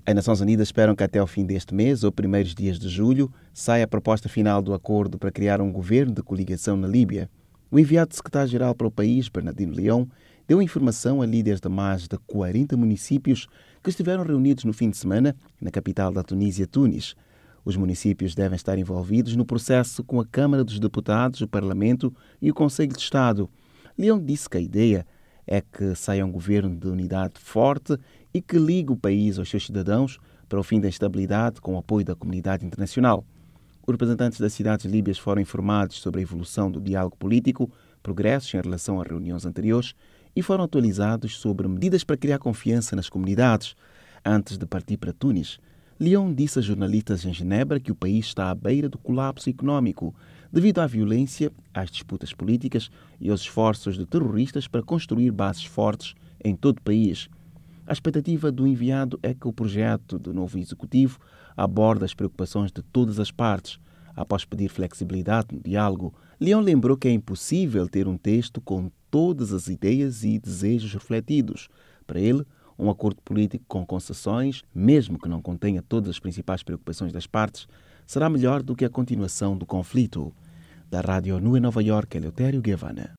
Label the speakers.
Speaker 1: As Nações Unidas esperam que até ao fim deste mês, ou primeiros dias de julho, saia a proposta final do acordo para criar um governo de coligação na Líbia. O enviado secretário-geral para o país, Bernardino Leão, deu informação a líderes de mais de 40 municípios que estiveram reunidos no fim de semana na capital da Tunísia, Tunis. Os municípios devem estar envolvidos no processo com a Câmara dos Deputados, o Parlamento e o Conselho de Estado. Leão disse que a ideia é que saia um governo de unidade forte e que ligue o país aos seus cidadãos para o fim da instabilidade com o apoio da comunidade internacional. Os representantes das cidades líbias foram informados sobre a evolução do diálogo político, progressos em relação a reuniões anteriores e foram atualizados sobre medidas para criar confiança nas comunidades. Antes de partir para Tunis, Leão disse a jornalistas em Genebra que o país está à beira do colapso econômico devido à violência, às disputas políticas e aos esforços de terroristas para construir bases fortes em todo o país. A expectativa do enviado é que o projeto do novo executivo aborde as preocupações de todas as partes. Após pedir flexibilidade no diálogo, Leão lembrou que é impossível ter um texto com todas as ideias e desejos refletidos. Para ele, um acordo político com concessões, mesmo que não contenha todas as principais preocupações das partes, será melhor do que a continuação do conflito. Da Rádio ONU em Nova Iorque, Eleutério Guevara.